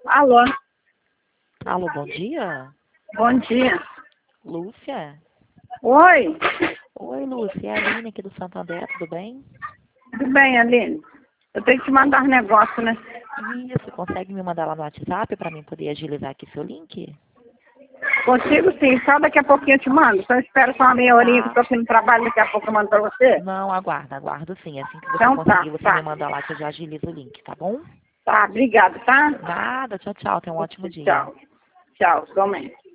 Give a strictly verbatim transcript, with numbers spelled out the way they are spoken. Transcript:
Alô? Alô, bom dia? Bom dia. Lúcia? Oi? Oi, Lúcia. É a Aline aqui do Santander, tudo bem? Tudo bem, Aline? Eu tenho que te mandar um negócio, né? Isso, consegue me mandar lá no WhatsApp para mim poder agilizar aqui seu link? Consigo sim, só daqui a pouquinho eu te mando. Só espero só uma meia horinha que eu Tá. tô aqui no trabalho, daqui a pouco eu mando pra você. Não, aguarda, aguardo sim. Assim que você Então tá, conseguir, você me tá. manda lá que eu já agilizo o link, tá bom? Tá, obrigado, tá? Nada, tchau, tchau. Tenha um ótimo dia. Tchau. Tchau, igualmente.